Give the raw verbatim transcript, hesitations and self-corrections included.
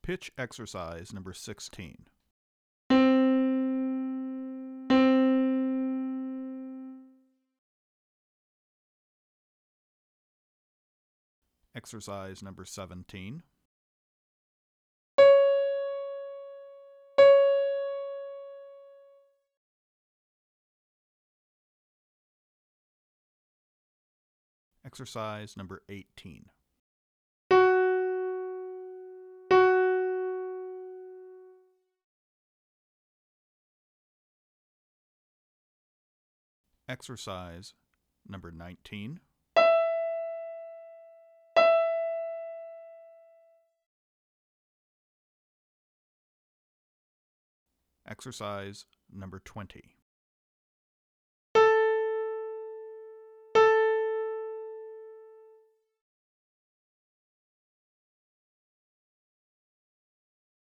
Pitch exercise number sixteen. Exercise number seventeen. Exercise number eighteen. Exercise number nineteen. Exercise number twenty.